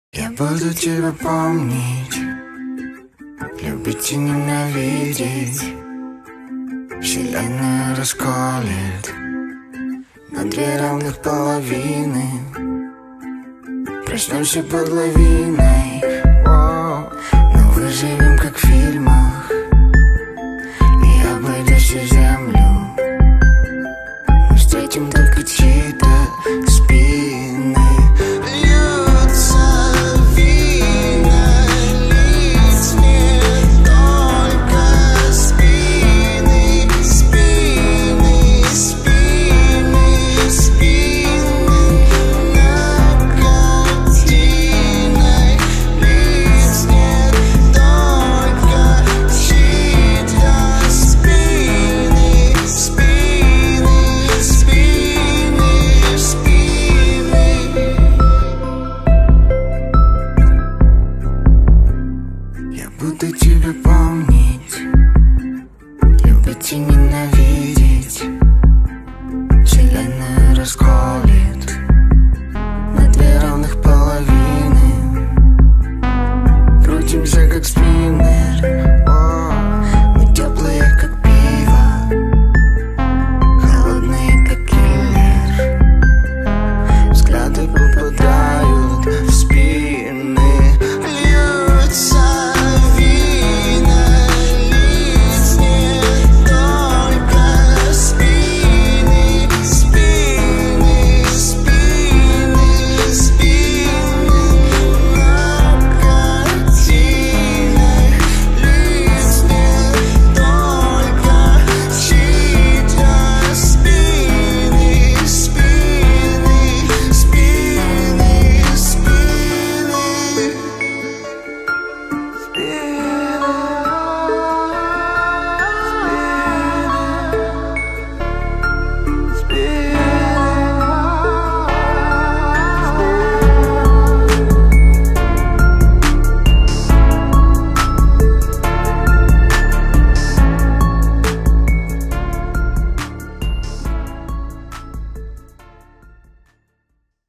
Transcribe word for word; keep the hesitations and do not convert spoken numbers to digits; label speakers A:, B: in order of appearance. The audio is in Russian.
A: Я буду тебя помнить, любить и ненавидеть. Вселенная расколет на две равных половины. Проснемся под лавиной, но выживем как в фильмах, и обойдя всю землю мы встретим только чьи-то спины. Буду тебя помнить.